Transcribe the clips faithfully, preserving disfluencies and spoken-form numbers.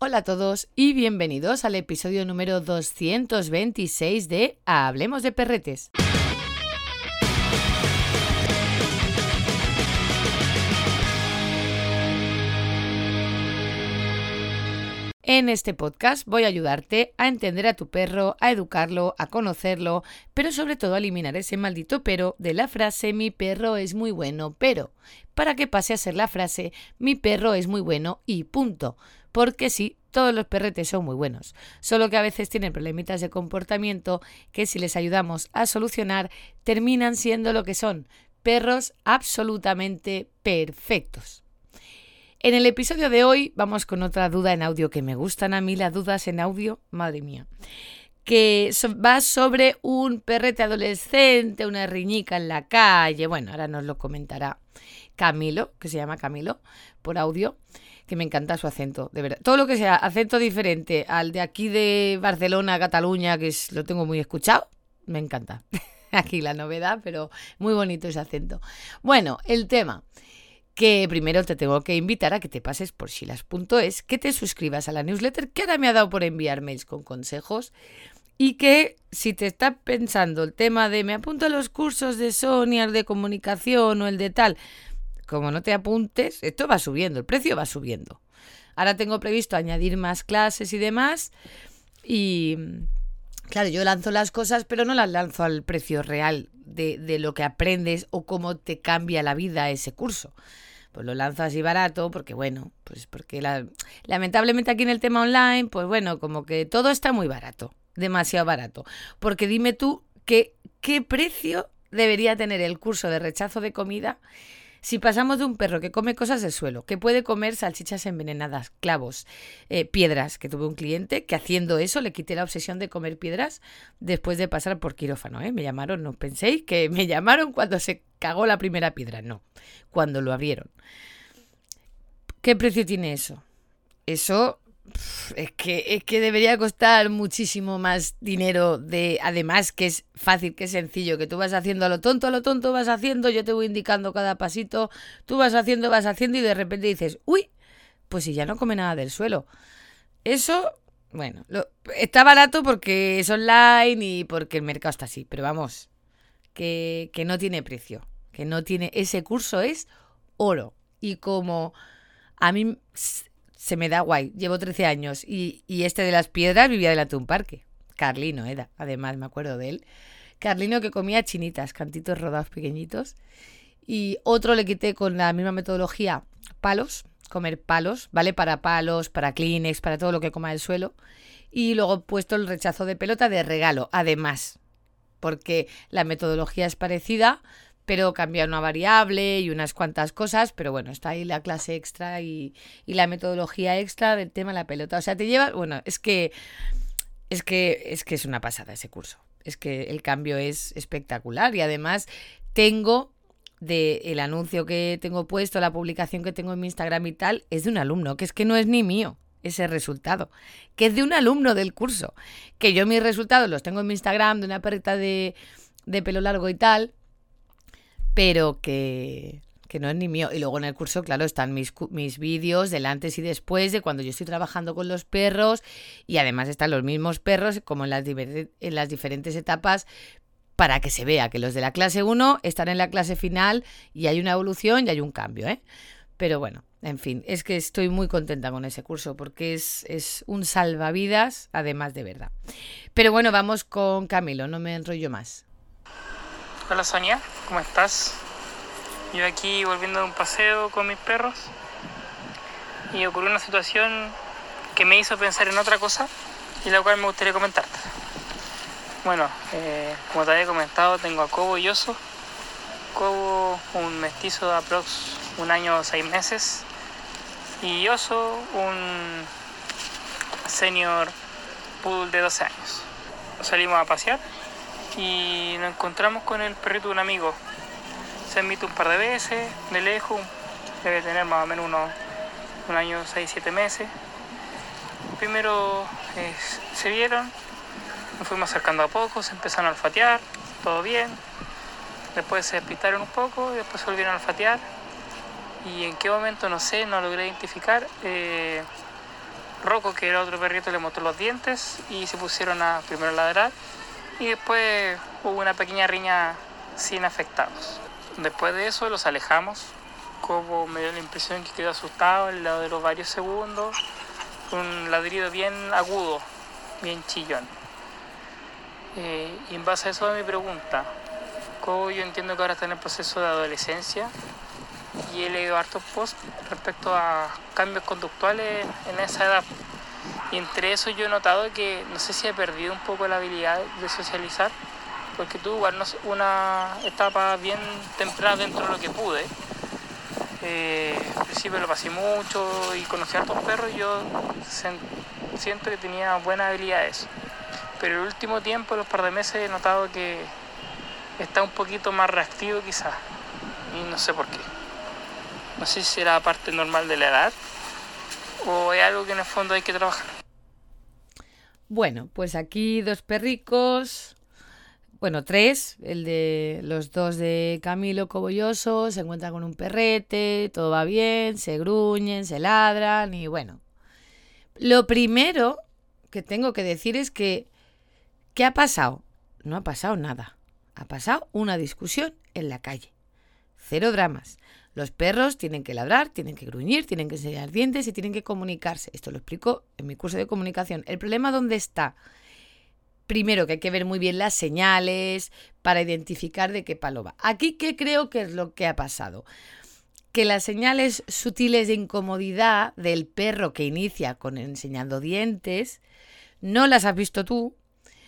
Hola a todos y bienvenidos al episodio número doscientos veintiséis de Hablemos de Perretes. En este podcast voy a ayudarte a entender a tu perro, a educarlo, a conocerlo, pero sobre todo a eliminar ese maldito pero de la frase mi perro es muy bueno, pero para que pase a ser la frase mi perro es muy bueno y punto. Porque sí, todos los perretes son muy buenos, solo que a veces tienen problemitas de comportamiento que si les ayudamos a solucionar terminan siendo lo que son, perros absolutamente perfectos. En el episodio de hoy vamos con otra duda en audio que me gustan a mí las dudas en audio, madre mía, que va sobre un perrete adolescente, una riñica en la calle, bueno, ahora nos lo comentará Camilo, que se llama Camilo, por audio, que me encanta su acento, de verdad. Todo lo que sea acento diferente al de aquí de Barcelona, Cataluña, que es, lo tengo muy escuchado, me encanta. Aquí la novedad, pero muy bonito ese acento. Bueno, el tema, que primero te tengo que invitar a que te pases por shilas punto es, que te suscribas a la newsletter, que ahora me ha dado por enviar mails con consejos, y que si te está pensando el tema de me apunto a los cursos de Sonia, el de comunicación o el de tal, como no te apuntes, esto va subiendo, el precio va subiendo. Ahora tengo previsto añadir más clases y demás y claro, yo lanzo las cosas, pero no las lanzo al precio real de, de lo que aprendes o cómo te cambia la vida ese curso. Pues lo lanzo así barato porque, bueno, pues porque la, lamentablemente aquí en el tema online, pues bueno, como que todo está muy barato, demasiado barato. Porque dime tú que, qué precio debería tener el curso de rechazo de comida si pasamos de un perro que come cosas del suelo, que puede comer salchichas envenenadas, clavos, eh, piedras, que tuve un cliente que haciendo eso le quité la obsesión de comer piedras después de pasar por quirófano, ¿eh? Me llamaron, no penséis que me llamaron cuando se cagó la primera piedra, no, cuando lo abrieron. ¿Qué precio tiene eso? Eso es que, es que debería costar muchísimo más dinero, de además que es fácil, que es sencillo, que tú vas haciendo a lo tonto, a lo tonto vas haciendo, yo te voy indicando cada pasito, tú vas haciendo, vas haciendo y de repente dices, uy, pues si ya no come nada del suelo. Eso, bueno, lo, está barato porque es online y porque el mercado está así, pero vamos, que, que no tiene precio, que no tiene, ese curso es oro y como a mí se me da guay, llevo trece años y, y este de las piedras vivía delante de un parque. Carlino era, además me acuerdo de él. Carlino que comía chinitas, cantitos rodados pequeñitos. Y otro le quité con la misma metodología, palos, comer palos, ¿vale? Para palos, para Kleenex, para todo lo que coma del suelo. Y luego he puesto el rechazo de pelota de regalo, además, porque la metodología es parecida, pero cambia una variable y unas cuantas cosas, pero bueno, está ahí la clase extra y, y la metodología extra del tema de la pelota. O sea, te lleva, bueno, es que, es que es que es una pasada ese curso. Es que el cambio es espectacular y además tengo de el anuncio que tengo puesto, la publicación que tengo en mi Instagram y tal, es de un alumno, que es que no es ni mío ese resultado, que es de un alumno del curso, que yo mis resultados los tengo en mi Instagram de una perrita de, de pelo largo y tal, pero que, que no es ni mío. Y luego en el curso, claro, están mis, mis vídeos del antes y después de cuando yo estoy trabajando con los perros y además están los mismos perros como en las, diver- en las diferentes etapas para que se vea que los de la clase uno están en la clase final y hay una evolución y hay un cambio, ¿eh? Pero bueno, en fin, es que estoy muy contenta con ese curso porque es, es un salvavidas, además de verdad. Pero bueno, vamos con Camilo, no me enrollo más. Hola Sonia, ¿cómo estás? Yo aquí volviendo de un paseo con mis perros y ocurrió una situación que me hizo pensar en otra cosa y la cual me gustaría comentarte. Bueno, eh, como te había comentado, tengo a Cobo y Oso. Cobo, un mestizo de aprox un año o seis meses y Oso, un senior poodle de doce años. Salimos a pasear y nos encontramos con el perrito de un amigo. Se han visto un par de veces, de lejos, debe tener más o menos unos un año, seis, siete meses. Primero eh, se vieron, nos fuimos acercando a poco, se empezaron a olfatear, todo bien. Después se despistaron un poco y después se volvieron a olfatear. Y en qué momento, no sé, no logré identificar, eh, Rocco, que era otro perrito, le mostró los dientes y se pusieron a primero a ladrar y después hubo una pequeña riña sin afectados. Después de eso los alejamos. Cobo me dio la impresión que quedó asustado, él ladró varios segundos, un ladrido bien agudo, bien chillón. Eh, y en base a eso a mi pregunta, Cobo yo entiendo que ahora está en el proceso de adolescencia y he leído hartos posts respecto a cambios conductuales en esa edad. Y entre eso yo he notado que no sé si he perdido un poco la habilidad de socializar, porque tuve igual una etapa bien temprana dentro de lo que pude. Eh, al principio lo pasé mucho y conocí a hartos perros y yo sen- siento que tenía buenas habilidades. Pero el último tiempo, los par de meses, he notado que está un poquito más reactivo quizás. Y no sé por qué. No sé si será parte normal de la edad o es algo que en el fondo hay que trabajar. Bueno, pues aquí dos perricos, bueno, tres, el de los dos de Camilo Cobolloso, se encuentran con un perrete, todo va bien, se gruñen, se ladran y bueno. Lo primero que tengo que decir es que, ¿qué ha pasado? No ha pasado nada, ha pasado una discusión en la calle, cero dramas. Los perros tienen que ladrar, tienen que gruñir, tienen que enseñar dientes y tienen que comunicarse. Esto lo explico en mi curso de comunicación. ¿El problema dónde está? Primero que hay que ver muy bien las señales para identificar de qué palo va. Aquí, ¿qué creo que es lo que ha pasado? Que las señales sutiles de incomodidad del perro que inicia con enseñando dientes no las has visto tú.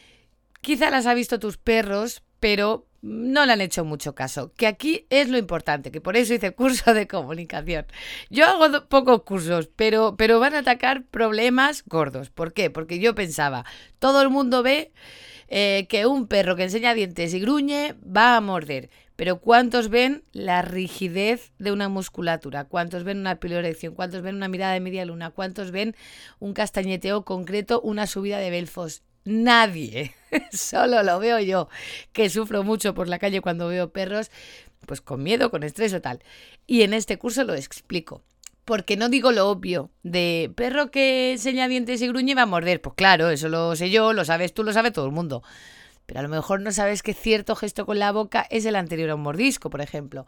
Quizá las ha visto tus perros, pero no le han hecho mucho caso. Que aquí es lo importante, que por eso hice curso de comunicación. Yo hago do- pocos cursos, pero, pero van a atacar problemas gordos. ¿Por qué? Porque yo pensaba, todo el mundo ve eh, que un perro que enseña dientes y gruñe va a morder. Pero ¿cuántos ven la rigidez de una musculatura? ¿Cuántos ven una piloerección? ¿Cuántos ven una mirada de media luna? ¿Cuántos ven un castañeteo concreto, una subida de belfos? Nadie, solo lo veo yo, que sufro mucho por la calle cuando veo perros, pues con miedo, con estrés o tal. Y en este curso lo explico, porque no digo lo obvio de perro que enseña dientes y gruñe va a morder. Pues claro, eso lo sé yo, lo sabes tú, lo sabe todo el mundo. Pero a lo mejor no sabes que cierto gesto con la boca es el anterior a un mordisco, por ejemplo.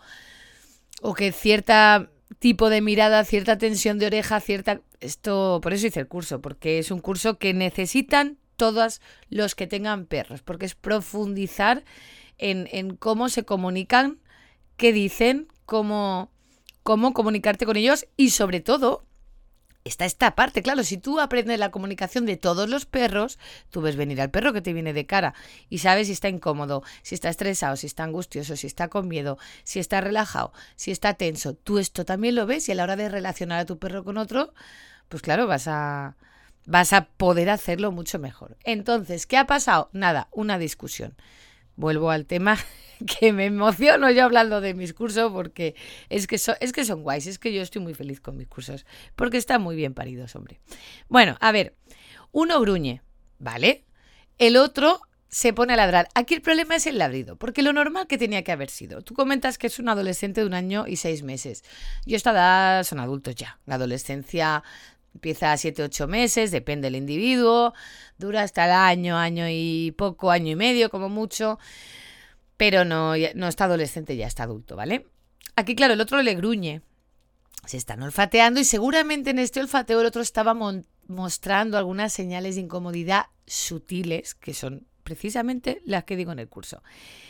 O que cierta tipo de mirada, cierta tensión de oreja, cierta... Esto, por eso hice el curso, porque es un curso que necesitan todos los que tengan perros, porque es profundizar en, en cómo se comunican, qué dicen, cómo, cómo comunicarte con ellos y sobre todo está esta parte, claro, si tú aprendes la comunicación de todos los perros, tú ves venir al perro que te viene de cara y sabes si está incómodo, si está estresado, si está angustioso, si está con miedo, si está relajado, si está tenso. Tú esto también lo ves y a la hora de relacionar a tu perro con otro, pues claro, vas a... vas a poder hacerlo mucho mejor. Entonces, ¿qué ha pasado? Nada, una discusión. Vuelvo al tema que me emociono yo hablando de mis cursos porque es que, so, es que son guays, es que yo estoy muy feliz con mis cursos porque están muy bien paridos, hombre. Bueno, a ver, uno gruñe, ¿vale? El otro se pone a ladrar. Aquí el problema es el ladrido, porque lo normal que tenía que haber sido. Tú comentas que es un adolescente de un año y seis meses. Yo a esta edad son adultos ya. La adolescencia... empieza a siete, ocho meses, depende del individuo, dura hasta el año, año y poco, año y medio como mucho, pero no, no está adolescente, ya está adulto, ¿vale? Aquí, claro, el otro le gruñe, se están olfateando y seguramente en este olfateo el otro estaba mon- mostrando algunas señales de incomodidad sutiles, que son precisamente las que digo en el curso.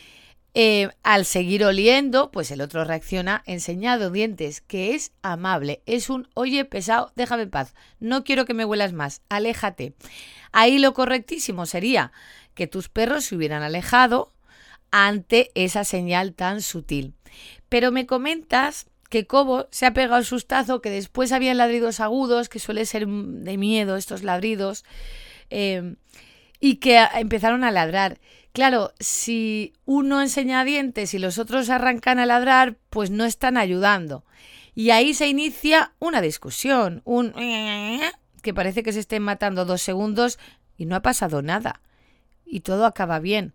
Eh, al seguir oliendo, pues el otro reacciona enseñando dientes, que es amable, es un oye pesado, déjame en paz, no quiero que me huelas más, aléjate. Ahí lo correctísimo sería que tus perros se hubieran alejado ante esa señal tan sutil. Pero me comentas que Cobo se ha pegado el sustazo, que después habían ladridos agudos, que suele ser de miedo estos ladridos, eh, y que empezaron a ladrar. Claro, si uno enseña dientes y los otros arrancan a ladrar, pues no están ayudando. Y ahí se inicia una discusión, un que parece que se estén matando dos segundos y no ha pasado nada. Y todo acaba bien.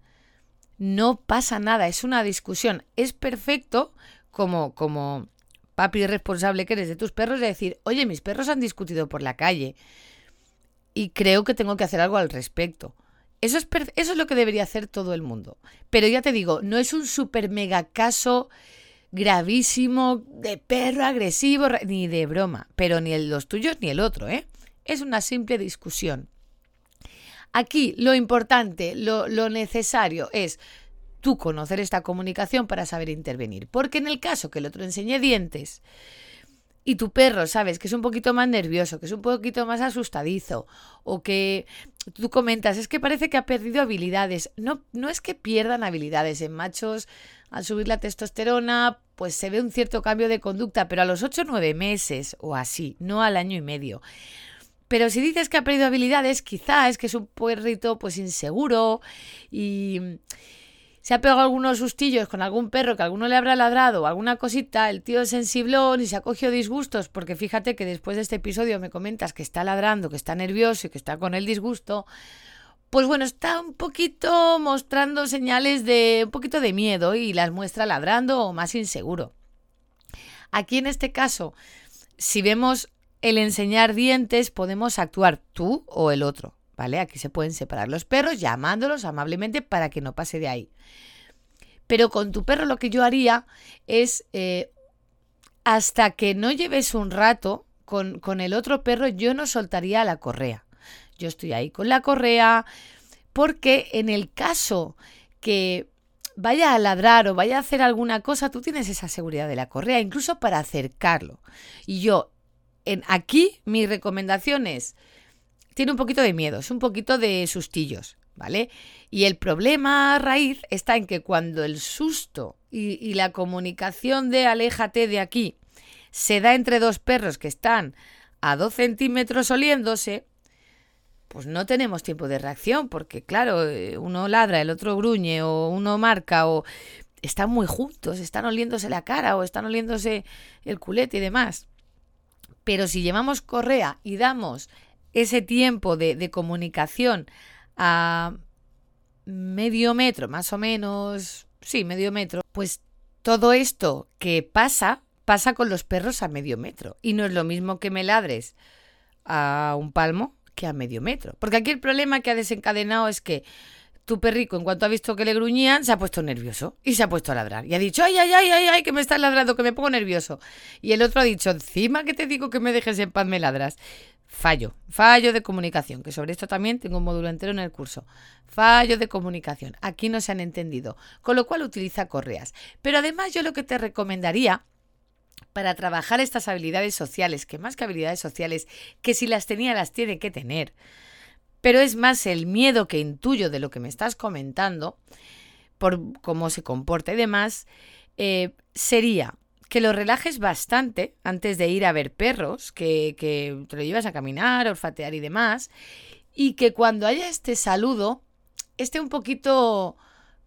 No pasa nada, es una discusión. Es perfecto como, como papi responsable que eres de tus perros de decir, oye, mis perros han discutido por la calle. y creo que tengo que hacer algo al respecto. Eso es, per- eso es lo que debería hacer todo el mundo. Pero ya te digo, no es un super mega caso gravísimo de perro agresivo, ni de broma, pero ni el, los tuyos ni el otro, ¿eh? Es una simple discusión. Aquí lo importante, lo, lo necesario es tú conocer esta comunicación para saber intervenir. Porque en el caso que el otro enseñe dientes y tu perro sabes que es un poquito más nervioso, que es un poquito más asustadizo, o que tú comentas, es que parece que ha perdido habilidades. No, no es que pierdan habilidades. En machos, al subir la testosterona, pues se ve un cierto cambio de conducta, pero a los ocho o nueve meses o así, no al año y medio. Pero si dices que ha perdido habilidades, quizá es que es un perrito pues inseguro y se ha pegado algunos sustillos con algún perro que alguno le habrá ladrado o alguna cosita, el tío es sensiblón y se ha cogido disgustos, porque fíjate que después de este episodio me comentas que está ladrando, que está nervioso y que está con el disgusto, pues bueno, está un poquito mostrando señales de un poquito de miedo y las muestra ladrando o más inseguro. Aquí en este caso, si vemos el enseñar dientes, podemos actuar tú o el otro, ¿vale? Aquí se pueden separar los perros llamándolos amablemente para que no pase de ahí. Pero con tu perro lo que yo haría es, eh, hasta que no lleves un rato con, con el otro perro, yo no soltaría la correa. Yo estoy ahí con la correa porque en el caso que vaya a ladrar o vaya a hacer alguna cosa, tú tienes esa seguridad de la correa, incluso para acercarlo. Y yo, en, aquí mi recomendación es, tiene un poquito de miedo, es un poquito de sustillos, ¿vale? Y el problema raíz está en que cuando el susto y, y la comunicación de aléjate de aquí se da entre dos perros que están a dos centímetros oliéndose, pues no tenemos tiempo de reacción, porque claro, uno ladra, el otro gruñe, o uno marca, o están muy juntos, están oliéndose la cara, o están oliéndose el culete y demás. Pero si llevamos correa y damos ese tiempo de, de comunicación a medio metro, más o menos, sí, medio metro, pues todo esto que pasa, pasa con los perros a medio metro. Y no es lo mismo que me ladres a un palmo que a medio metro. Porque aquí el problema que ha desencadenado es que tu perrico, en cuanto ha visto que le gruñían, se ha puesto nervioso y se ha puesto a ladrar. Y ha dicho, ay, ay, ay, ay, ay, que me estás ladrando, que me pongo nervioso. Y el otro ha dicho, encima que te digo que me dejes en paz, me ladras. Fallo, fallo de comunicación, que sobre esto también tengo un módulo entero en el curso. Fallo de comunicación. Aquí no se han entendido. Con lo cual utiliza correas. Pero además yo lo que te recomendaría para trabajar estas habilidades sociales, que más que habilidades sociales, que si las tenía las tiene que tener, pero es más el miedo que intuyo de lo que me estás comentando, por cómo se comporta y demás, eh, sería que lo relajes bastante antes de ir a ver perros, que, que te lo llevas a caminar, olfatear y demás, y que cuando haya este saludo esté un poquito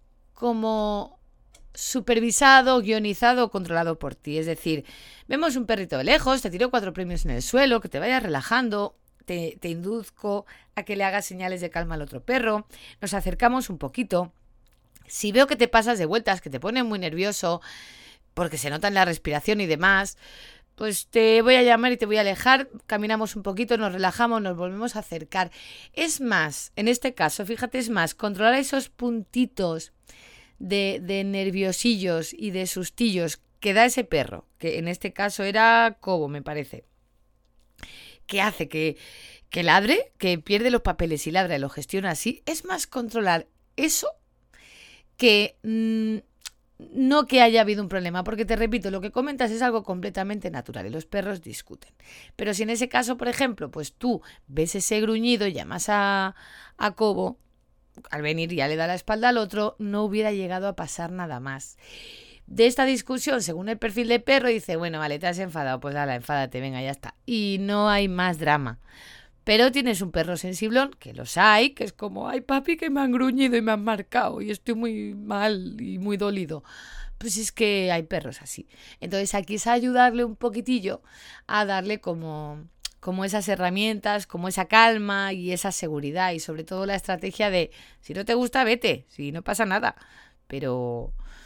como supervisado, guionizado o controlado por ti. Es decir, vemos un perrito de lejos, te tiro cuatro premios en el suelo, que te vayas relajando, te, te induzco a que le hagas señales de calma al otro perro, nos acercamos un poquito. Si veo que te pasas de vueltas, que te pones muy nervioso, porque se nota en la respiración y demás, pues te voy a llamar y te voy a alejar, caminamos un poquito, nos relajamos, nos volvemos a acercar. Es más, en este caso, fíjate, es más, controlar esos puntitos de, de nerviosillos y de sustillos que da ese perro, que en este caso era Cobo, me parece, que hace que, que ladre, que pierde los papeles y ladra y lo gestiona así. Es más controlar eso que mmm, no que haya habido un problema, porque te repito, lo que comentas es algo completamente natural y los perros discuten. Pero si en ese caso, por ejemplo, pues tú ves ese gruñido y llamas a, a Cobo, al venir ya le da la espalda al otro, no hubiera llegado a pasar nada más. De esta discusión, según el perfil de perro, dice, bueno, vale, te has enfadado, pues dale, enfádate, venga, ya está. Y no hay más drama. Pero tienes un perro sensiblón, que los hay, que es como, ay papi, que me han gruñido y me han marcado y estoy muy mal y muy dolido. Pues es que hay perros así. Entonces aquí es ayudarle un poquitillo a darle como, como esas herramientas, como esa calma y esa seguridad, y sobre todo la estrategia de, si no te gusta, vete, si no pasa nada. Pero...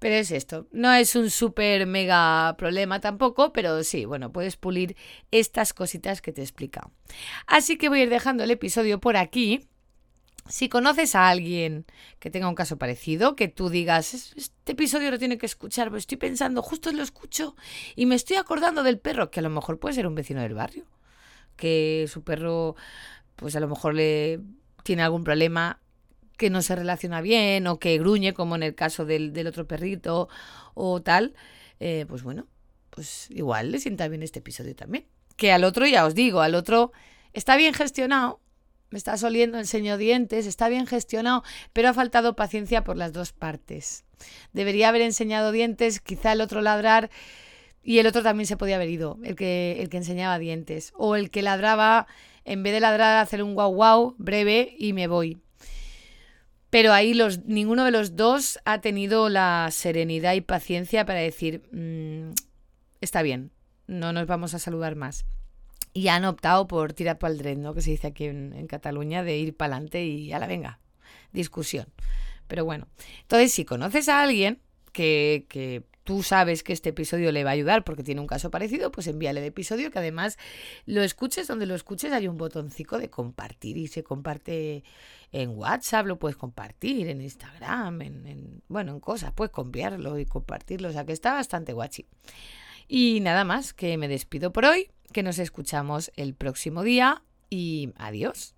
Pero es esto, no es un súper mega problema tampoco, pero sí, bueno, puedes pulir estas cositas que te he explicado. Así que voy a ir dejando el episodio por aquí. Si conoces a alguien que tenga un caso parecido, que tú digas, este episodio lo tiene que escuchar, pero estoy pensando, justo lo escucho y me estoy acordando del perro, que a lo mejor puede ser un vecino del barrio, que su perro, pues a lo mejor le tiene algún problema, que no se relaciona bien o que gruñe, como en el caso del, del otro perrito o tal, eh, pues bueno, pues igual le sienta bien este episodio también. Que al otro, ya os digo, al otro está bien gestionado, me está soliendo, enseño dientes, está bien gestionado, pero ha faltado paciencia por las dos partes. Debería haber enseñado dientes, quizá el otro ladrar y el otro también se podía haber ido, el que, el que enseñaba dientes. O el que ladraba, en vez de ladrar, hacer un guau guau breve y me voy. Pero ahí los, ninguno de los dos ha tenido la serenidad y paciencia para decir, mmm, está bien, no nos vamos a saludar más. Y han optado por tirar para el dret, ¿no? Que se dice aquí en, en Cataluña, de ir para adelante y a la venga, discusión. Pero bueno, entonces si conoces a alguien que, que tú sabes que este episodio le va a ayudar porque tiene un caso parecido, pues envíale el episodio, que además lo escuches donde lo escuches, hay un botoncito de compartir y se comparte en WhatsApp, lo puedes compartir en Instagram, en, en bueno, en cosas, puedes copiarlo y compartirlo, o sea que está bastante guachi. Y nada más, que me despido por hoy, que nos escuchamos el próximo día y adiós.